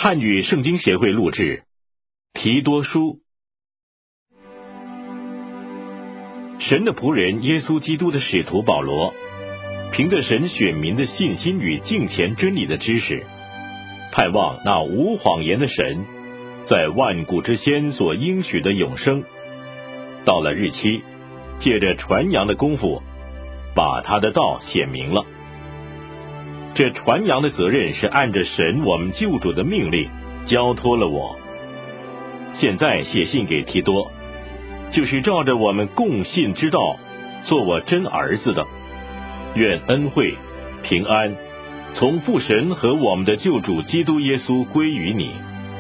汉语圣经协会录制，提多书。神的仆人耶稣基督的使徒保罗，凭着神选民的信心与敬虔真理的知识，盼望那无谎言的神在万古之先所应许的永生，到了日期，借着传扬的功夫，把他的道显明了。这传扬的责任是按着神我们救主的命令交托了我。现在写信给提多，就是照着我们共信之道做我真儿子的。愿恩惠平安从父神和我们的救主基督耶稣归于你。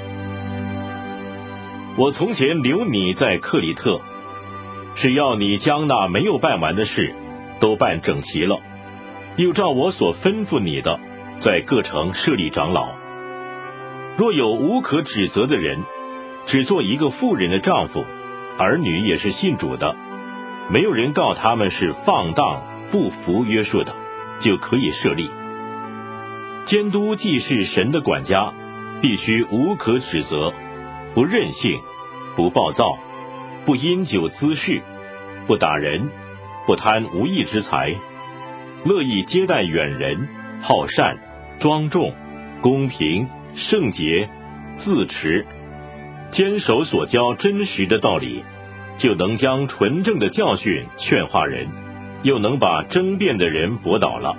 我从前留你在克里特，是要你将那没有办完的事都办整齐了，又照我所吩咐你的，在各城设立长老。若有无可指责的人，只做一个妇人的丈夫，儿女也是信主的，没有人告他们是放荡不服约束的，就可以设立。监督既是神的管家，必须无可指责，不任性，不暴躁，不因酒滋事，不打人，不贪无义之财，乐意接待远人，好善，庄重，公平，圣洁，自持，坚守所教真实的道理，就能将纯正的教训劝化人，又能把争辩的人驳倒了。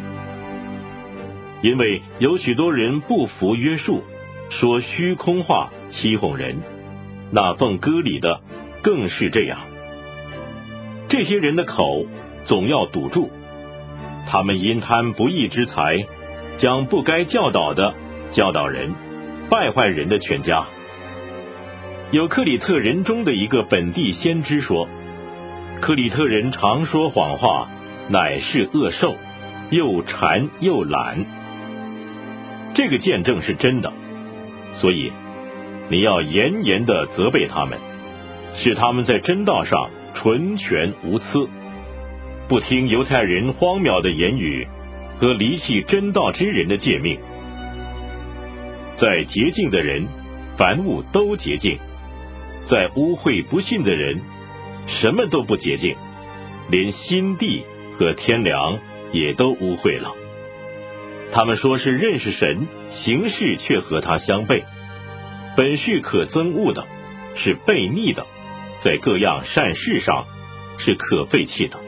因为有许多人不服约束，说虚空话，欺哄人，那奉割礼的更是这样。这些人的口总要堵住，他们因贪不义之财，将不该教导的教导人，败坏人的全家。有克里特人中的一个本地先知说，克里特人常说谎话，乃是恶兽，又馋又懒。这个见证是真的，所以你要严严地责备他们，使他们在真道上纯全无疵，不听犹太人荒谬的言语和离弃真道之人的诫命。在洁净的人，凡物都洁净；在污秽不信的人，什么都不洁净，连心地和天良也都污秽了。他们说是认识神，行事却和他相悖，本是可憎恶的，是悖逆的，在各样善事上是可废弃的。